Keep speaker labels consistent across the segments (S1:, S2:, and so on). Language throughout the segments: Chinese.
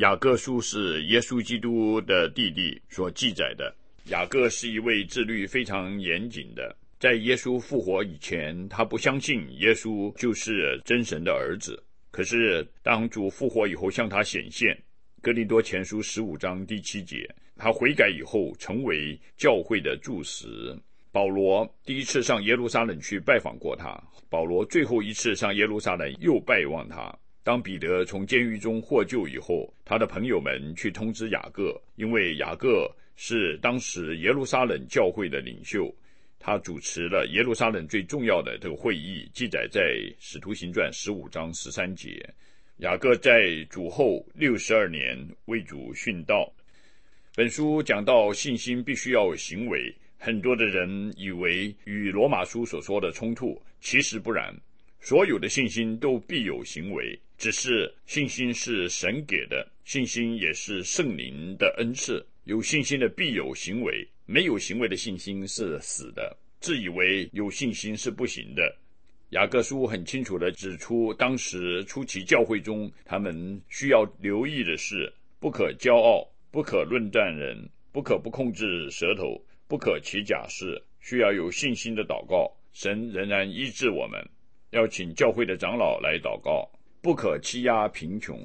S1: 雅各书是耶稣基督的弟弟所记载的。雅各是一位自律非常严谨的，在耶稣复活以前，他不相信耶稣就是真神的儿子。可是当主复活以后向他显现，哥林多前书15章第7节，他悔改以后成为教会的柱石。保罗第一次上耶路撒冷去拜访过他，保罗最后一次上耶路撒冷又拜望他。当彼得从监狱中获救以后，他的朋友们去通知雅各，因为雅各是当时耶路撒冷教会的领袖，他主持了耶路撒冷最重要的这个会议，记载在使徒行传15章13节。雅各在主后62年为主殉道。本书讲到信心必须要有行为，很多的人以为与罗马书所说的冲突，其实不然。所有的信心都必有行为，只是信心是神给的，信心也是圣灵的恩赐。有信心的必有行为，没有行为的信心是死的。自以为有信心是不行的。雅各书很清楚地指出，当时初期教会中他们需要留意的是，不可骄傲，不可论断人，不可不控制舌头，不可起假誓，需要有信心的祷告，神仍然医治我们。要请教会的长老来祷告，不可欺压贫穷。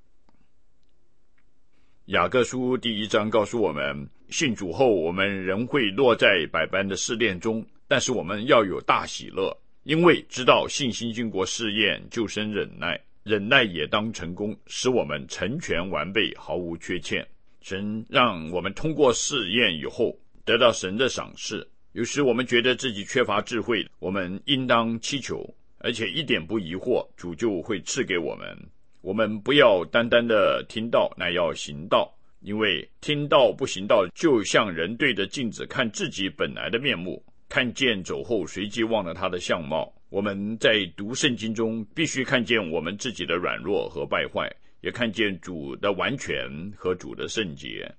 S1: 雅各书第1章告诉我们，信主后我们仍会落在百般的试炼中，但是我们要有大喜乐，因为知道信心经过试验就生忍耐，忍耐也当成功，使我们成全完备，毫无缺欠。神让我们通过试验以后得到神的赏赐。有时我们觉得自己缺乏智慧，我们应当祈求，而且一点不疑惑，主就会赐给我们。我们不要单单的听道，乃要行道，因为听道不行道，就像人对着镜子看自己本来的面目，看见走后随即忘了他的相貌。我们在读圣经中必须看见我们自己的软弱和败坏，也看见主的完全和主的圣洁。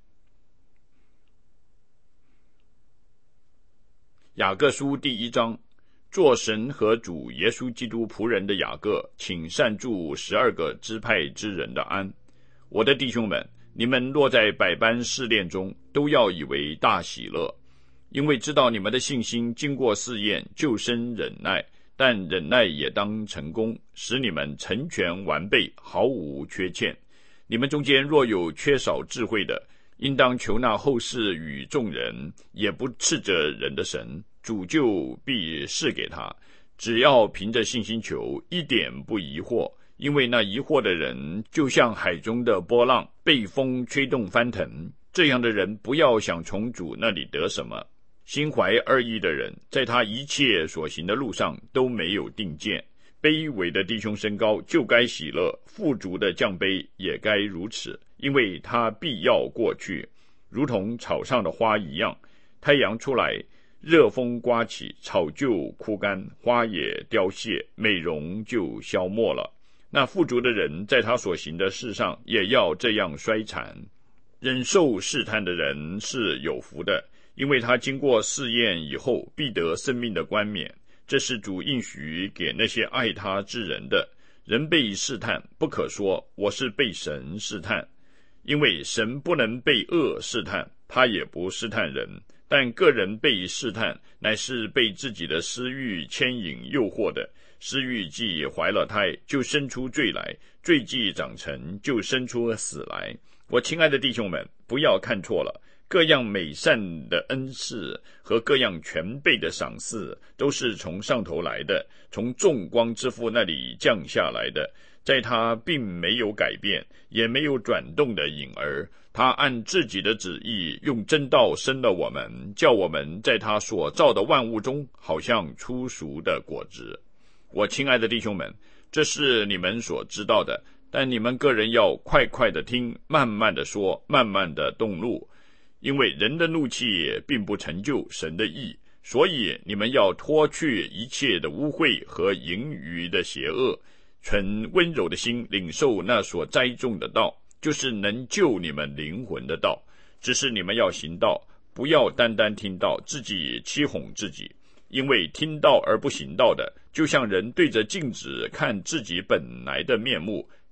S1: 雅各书第1章，做神和主耶稣基督仆人的雅各，请善祝12个支派之人的安。我的弟兄们，你们落在百般试炼中，都要以为大喜乐，因为知道你们的信心经过试验，就生忍耐，但忍耐也当成功，使你们成全完备，毫无缺欠。你们中间若有缺少智慧的，应当求那后世与众人也不斥责人的神，主就必赐给他。只要凭着信心求，一点不疑惑，因为那疑惑的人就像海中的波浪，被风吹动翻腾。这样的人不要想从主那里得什么。心怀二意的人，在他一切所行的路上都没有定见。卑微的弟兄升高，就该喜乐；富足的降卑，也该如此，因为他必要过去，如同草上的花一样。太阳出来，热风刮起，草就枯干，花也凋谢，美容就消没了。那富足的人在他所行的事上也要这样衰残。忍受试探的人是有福的，因为他经过试验以后，必得生命的冠冕。这是主应许给那些爱他之人的。人被试探，不可说我是被神试探，因为神不能被恶试探，他也不试探人。但个人被试探，乃是被自己的私欲牵引诱惑的。私欲既怀了胎，就生出罪来；罪既长成，就生出死来。我亲爱的弟兄们，不要看错了，各样美善的恩赐和各样全备的赏赐，都是从上头来的，从众光之父那里降下来的。在他并没有改变，也没有转动的影儿。他按自己的旨意，用真道生了我们，叫我们在他所造的万物中，好像初熟的果子。我亲爱的弟兄们，这是你们所知道的，但你们个人要快快的听，慢慢的说，慢慢的动怒，因为人的怒气并不成就神的义。所以你们要脱去一切的污秽和盈余的邪恶，存温柔的心，领受那所栽种的道，就是能救你们灵魂的道。只是你们要行道，不要单单听道，自己欺哄自己。因为听道而不行道的，就像人对着镜子看自己本来的面目，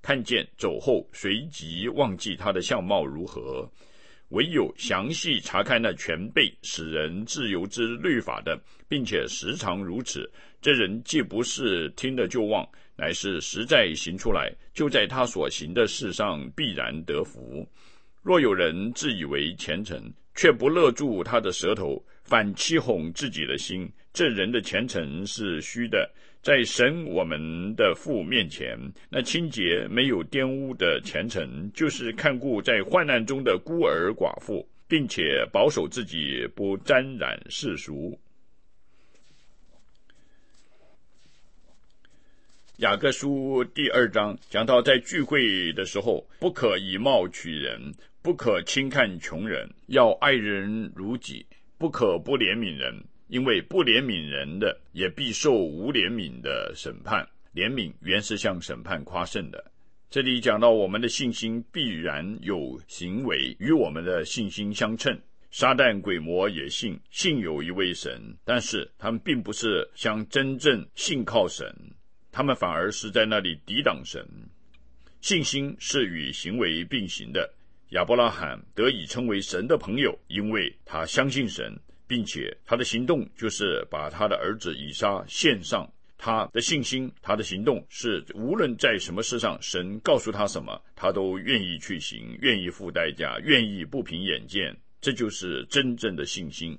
S1: 看见走后随即忘记他的相貌如何。唯有详细查看那全备使人自由之律法的，并且时常如此，这人既不是听了就忘，乃是实在行出来，就在他所行的事上必然得福。若有人自以为虔诚，却不勒住他的舌头，反欺哄自己的心，这人的虔诚是虚的。在神我们的父面前，那清洁没有玷污的虔诚，就是看顾在患难中的孤儿寡妇，并且保守自己不沾染世俗。雅各书第2章讲到，在聚会的时候，不可以貌取人，不可轻看穷人，要爱人如己，不可不怜悯人，因为不怜悯人的，也必受无怜悯的审判。怜悯原是向审判夸胜的。这里讲到我们的信心必然有行为与我们的信心相称。撒旦鬼魔也信有一位神，但是他们并不是想真正信靠神，他们反而是在那里抵挡神。信心是与行为并行的。亚伯拉罕得以称为神的朋友，因为他相信神，并且他的行动就是把他的儿子以撒献上。他的信心，他的行动是无论在什么事上，神告诉他什么，他都愿意去行，愿意付代价，愿意不凭眼见。这就是真正的信心。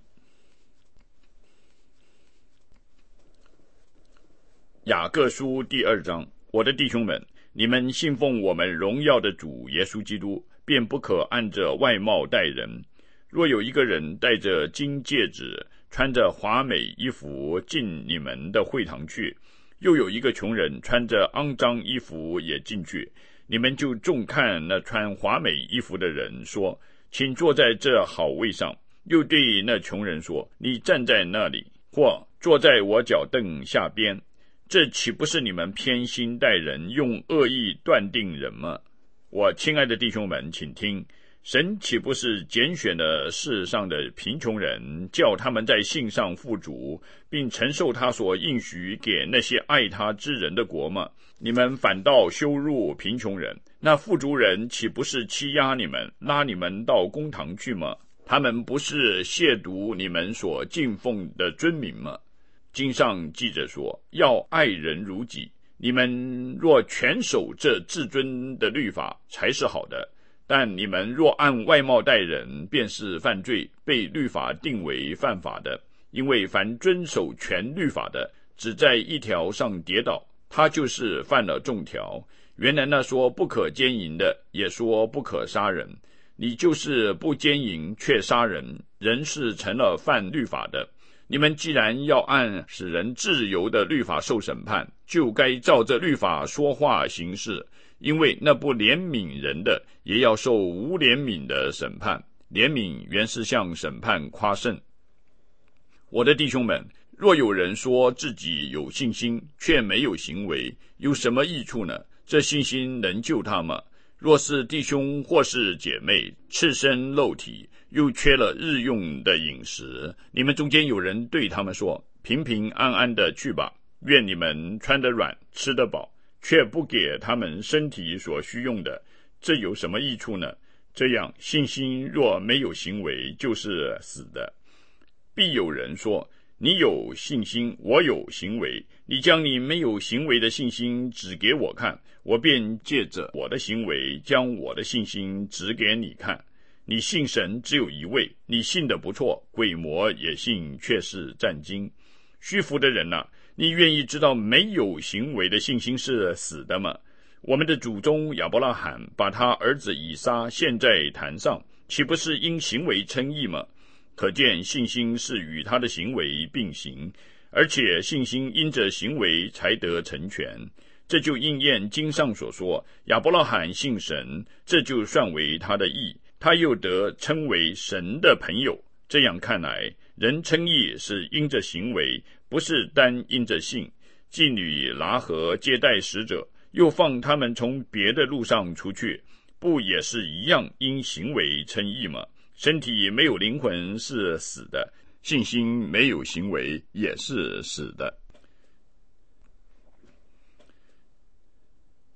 S1: 雅各书第2章，我的弟兄们，你们信奉我们荣耀的主耶稣基督，便不可按着外貌待人。若有一个人戴着金戒指，穿着华美衣服进你们的会堂去，又有一个穷人穿着肮脏衣服也进去，你们就重看那穿华美衣服的人，说，请坐在这好位上，又对那穷人说，你站在那里，或坐在我脚凳下边。这岂不是你们偏心待人，用恶意断定人吗？我亲爱的弟兄们，请听，神岂不是拣选了世上的贫穷人，叫他们在信上富足，并承受他所应许给那些爱他之人的国吗？你们反倒羞辱贫穷人，那富足人岂不是欺压你们，拉你们到公堂去吗？他们不是亵渎你们所敬奉的尊名吗？经上记着说，要爱人如己。你们若全守这至尊的律法，才是好的。但你们若按外貌待人，便是犯罪，被律法定为犯法的。因为凡遵守全律法的，只在一条上跌倒，他就是犯了众条。原来那说不可奸淫的，也说不可杀人。你就是不奸淫却杀人，人是成了犯律法的。你们既然要按使人自由的律法受审判，就该照着律法说话行事。因为那不怜悯人的，也要受无怜悯的审判。怜悯原是向审判夸胜。我的弟兄们，若有人说自己有信心，却没有行为，有什么益处呢？这信心能救他吗？若是弟兄或是姐妹赤身露体，又缺了日用的饮食，你们中间有人对他们说，平平安安的去吧，愿你们穿得软，吃得饱，却不给他们身体所需用的，这有什么益处呢？这样信心若没有行为，就是死的。必有人说，你有信心，我有行为，你将你没有行为的信心指给我看，我便借着我的行为将我的信心指给你看。你信神只有一位，你信得不错，鬼魔也信，却是战惊。虚浮的人啊，你愿意知道没有行为的信心是死的吗？我们的祖宗亚伯拉罕把他儿子以撒献在坛上，岂不是因行为称义吗？可见信心是与他的行为并行，而且信心因着行为才得成全。这就应验经上所说，亚伯拉罕信神，这就算为他的义，他又得称为神的朋友。这样看来，人称义是因着行为，不是单因着信。妓女拿河接待使者，又放他们从别的路上出去，不也是一样因行为称义吗？身体没有灵魂是死的，信心没有行为也是死的。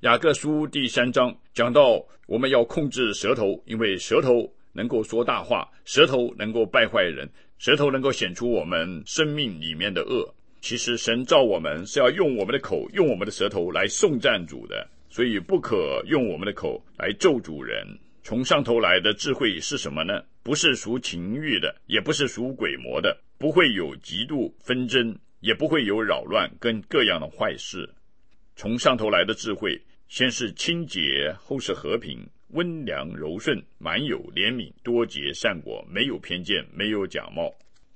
S1: 雅各书第3章讲到我们要控制舌头，因为舌头能够说大话，舌头能够败坏人，舌头能够显出我们生命里面的恶。其实神造我们是要用我们的口，用我们的舌头来颂赞主的，所以不可用我们的口来咒诅人。从上头来的智慧是什么呢？不是属情欲的，也不是属鬼魔的，不会有嫉妒纷争，也不会有扰乱跟各样的坏事。从上头来的智慧，先是清洁，后是和平，温良柔顺，满有怜悯，多结善果，没有偏见，没有假冒。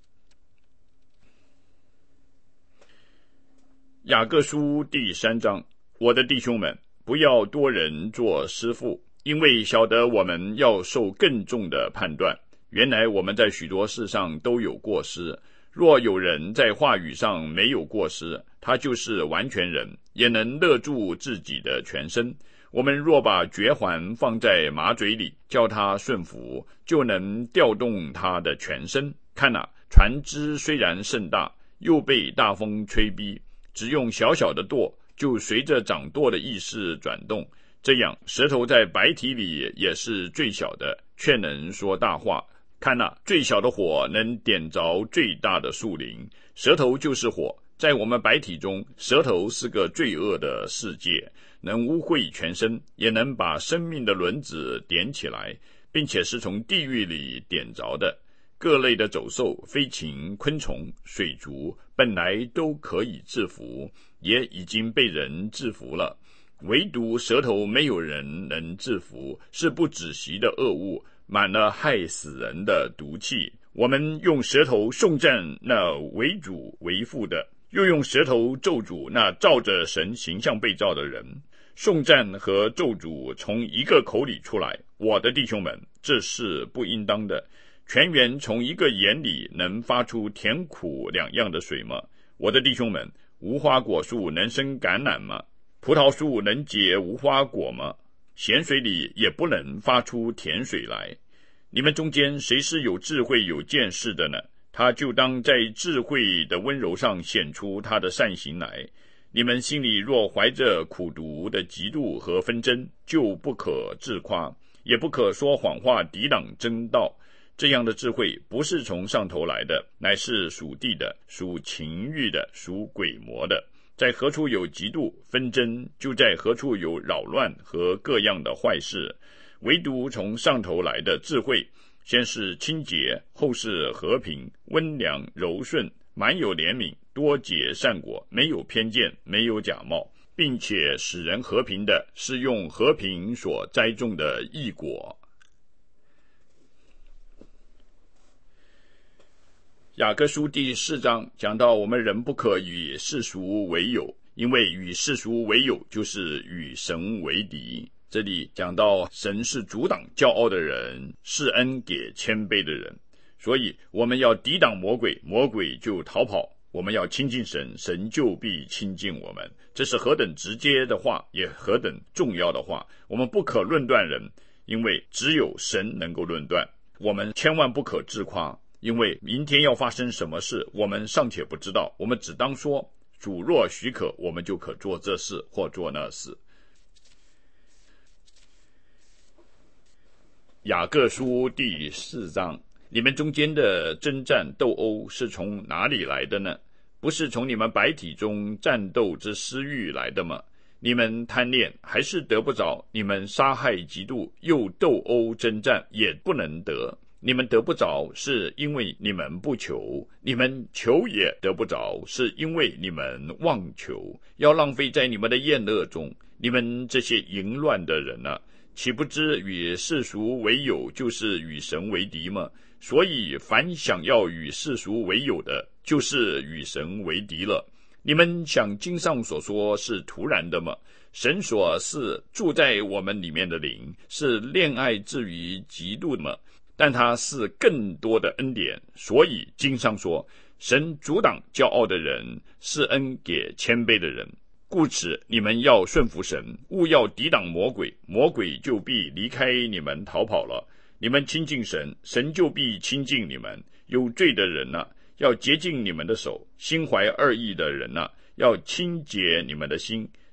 S1: 雅各书第3章，我的弟兄们，不要多人做师傅，因为晓得我们要受更重的判断。原来我们在许多事上都有过失，若有人在话语上没有过失，他就是完全人，也能勒住自己的全身。我们若把绝环放在马嘴里，叫他顺服，就能调动他的全身。看哪，船只虽然甚大，又被大风吹逼，只用小小的舵，就随着掌舵的意识转动。这样，舌头在白体里也是最小的，却能说大话。看哪，最小的火能点着最大的树林。舌头就是火，在我们白体中，舌头是个罪恶的世界，能污秽全身，也能把生命的轮子点起来，并且是从地狱里点着的。各类的走兽、飞禽、昆虫、水族本来都可以制服，也已经被人制服了，唯独舌头没有人能制服，是不止息的恶物，满了害死人的毒气。我们用舌头颂赞那为主为父的，又用舌头咒诅那照着神形象被造的人。颂赞和咒诅从一个口里出来，我的弟兄们，这是不应当的。泉源从一个眼里能发出甜苦两样的水吗？我的弟兄们，无花果树能生橄榄吗？葡萄树能结无花果吗？咸水里也不能发出甜水来。你们中间谁是有智慧有见识的呢？他就当在智慧的温柔上显出他的善行来。你们心里若怀着苦毒的嫉妒和纷争，就不可自夸，也不可说谎话抵挡真道。这样的智慧不是从上头来的，乃是属地的，属情欲的，属鬼魔的。在何处有嫉妒纷争，就在何处有扰乱和各样的坏事。唯独从上头来的智慧，先是清洁，后是和平，温良柔顺，满有怜悯，多结善果，没有偏见，没有假冒，并且使人和平的，是用和平所栽种的义果。雅各书第4章讲到，我们人不可与世俗为友，因为与世俗为友就是与神为敌。这里讲到神是阻挡骄傲的人，施恩给谦卑的人，所以我们要抵挡魔鬼，魔鬼就逃跑；我们要亲近神，神就必亲近我们。这是何等直接的话，也何等重要的话。我们不可论断人，因为只有神能够论断。我们千万不可自夸，因为明天要发生什么事，我们尚且不知道。我们只当说，主若许可，我们就可做这事或做那事。雅各书第4章，你们中间的征战斗殴是从哪里来的呢？不是从你们白体中战斗之私欲来的吗？你们贪恋还是得不着，你们杀害嫉妒又斗殴征战也不能得。你们得不着，是因为你们不求；你们求也得不着，是因为你们妄求，要浪费在你们的宴乐中。你们这些淫乱的人啊，岂不知与世俗为友，就是与神为敌吗？所以凡想要与世俗为友的，就是与神为敌了。你们想经上所说是突然的吗？神所是住在我们里面的灵，是恋爱至于嫉妒的吗？但他是更多的恩典，所以经上说，神阻挡骄傲的人，施恩给谦卑的人。故此你们要顺服神，务要抵挡魔鬼，魔鬼就必离开你们逃跑了。你们亲近神，神就必亲近你们。有罪的人啊，要洁净你们的手；心怀二意的人啊，要清洁你们的心。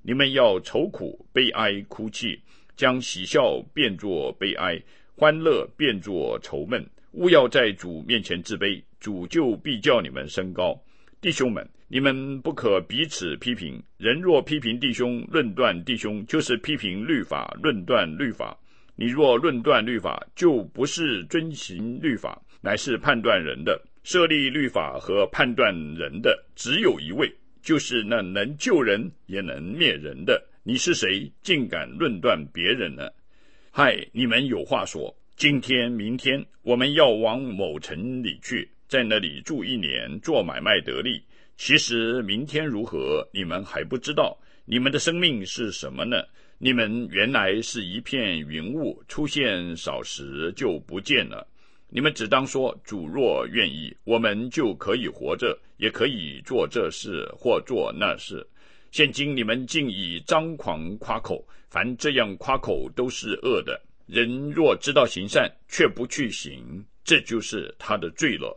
S1: 你们要愁苦、悲哀、哭泣，将喜笑变作悲哀，欢乐变作愁闷。勿要在主面前自卑，主就必叫你们升高。弟兄们，你们不可彼此批评。人若批评弟兄、论断弟兄，就是批评律法、论断律法。你若论断律法，就不是遵行律法，乃是判断人的。设立律法和判断人的只有一位，就是那能救人也能灭人的。你是谁，竟敢论断别人呢？嗨，你们有话说，今天明天我们要往某城里去，在那里住1年，做买卖得利。其实明天如何，你们还不知道。你们的生命是什么呢？你们原来是一片云雾，出现少时就不见了。你们只当说，主若愿意，我们就可以活着，也可以做这事或做那事。现今你们竟以张狂夸口，凡这样夸口都是恶的。人若知道行善，却不去行，这就是他的罪了。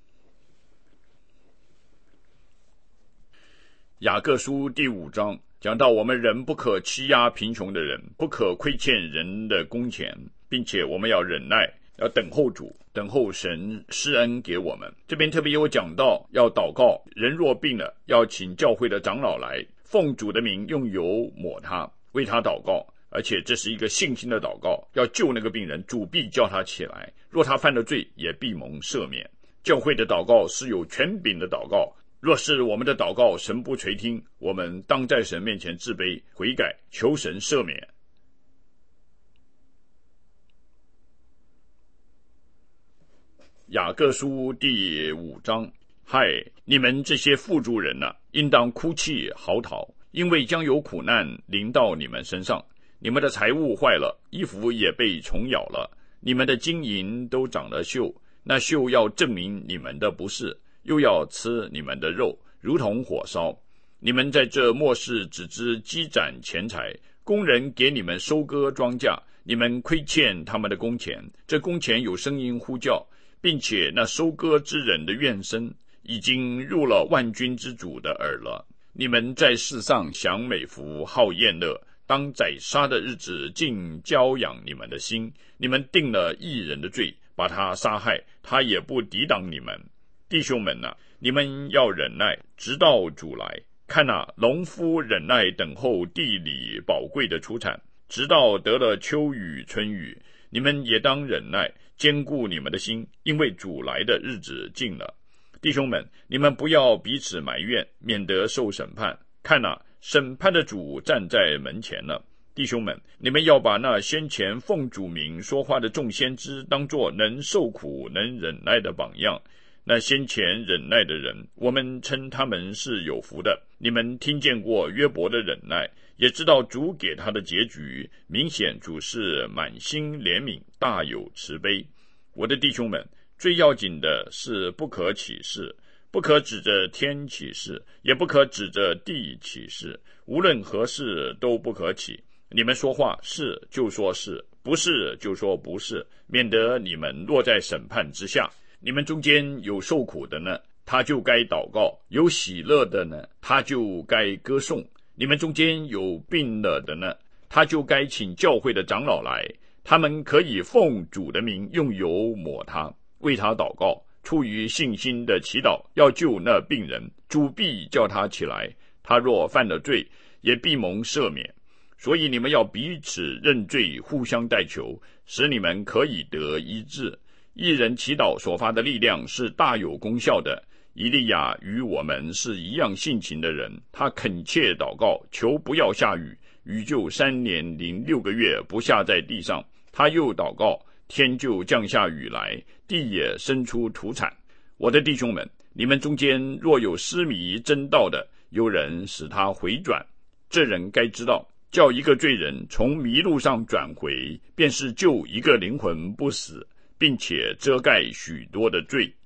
S1: 雅各书第5章讲到，我们人不可欺压贫穷的人，不可亏欠人的工钱，并且我们要忍耐，要等候主，等候神施恩给我们。这边特别有讲到要祷告，人若病了，要请教会的长老来，奉主的名用油抹他，为他祷告。而且这是一个信心的祷告，要救那个病人，主必叫他起来，若他犯了罪，也必蒙赦免。教会的祷告是有权柄的祷告，若是我们的祷告神不垂听，我们当在神面前自卑悔改，求神赦免。雅各书第5章，嗨，你们这些富足人啊，应当哭泣嚎啕，因为将有苦难临到你们身上。你们的财物坏了，衣服也被虫咬了，你们的金银都长了锈，那锈要证明你们的不是，又要吃你们的肉，如同火烧。你们在这末世只知积攒钱财，工人给你们收割庄稼，你们亏欠他们的工钱，这工钱有声音呼叫，并且那收割之人的怨声已经入了万军之主的耳了。你们在世上享美福，好宴乐，当宰杀的日子竟教养你们的心。你们定了义人的罪，把他杀害，他也不抵挡你们。弟兄们啊，你们要忍耐，直到主来。看啊，农夫忍耐等候地里宝贵的出产，直到得了秋雨春雨。你们也当忍耐，坚固你们的心，因为主来的日子近了。弟兄们，你们不要彼此埋怨，免得受审判。看啊，审判的主站在门前了。弟兄们，你们要把那先前奉主名说话的众先知当作能受苦能忍耐的榜样。那先前忍耐的人，我们称他们是有福的。你们听见过约伯的忍耐，也知道主给他的结局，明显主是满心怜悯，大有慈悲。我的弟兄们，最要紧的是不可起誓，不可指着天起誓，也不可指着地起誓，无论何事都不可起。你们说话是就说是，不是就说不是，免得你们落在审判之下。你们中间有受苦的呢，他就该祷告；有喜乐的呢，他就该歌颂。你们中间有病了的呢，他就该请教会的长老来，他们可以奉主的名用油抹他，为他祷告，出于信心的祈祷，要救那病人，主必叫他起来。他若犯了罪，也必蒙赦免。所以你们要彼此认罪，互相代求，使你们可以得医治。一人祈祷所发的力量是大有功效的。以利亚与我们是一样性情的人，他恳切祷告，求不要下雨，雨就3年零6个月不下在地上。他又祷告，天就降下雨来，地也生出土产。我的弟兄们，你们中间若有失迷真道的，有人使他回转，这人该知道，叫一个罪人从迷路上转回，便是救一个灵魂不死，并且遮盖许多的罪。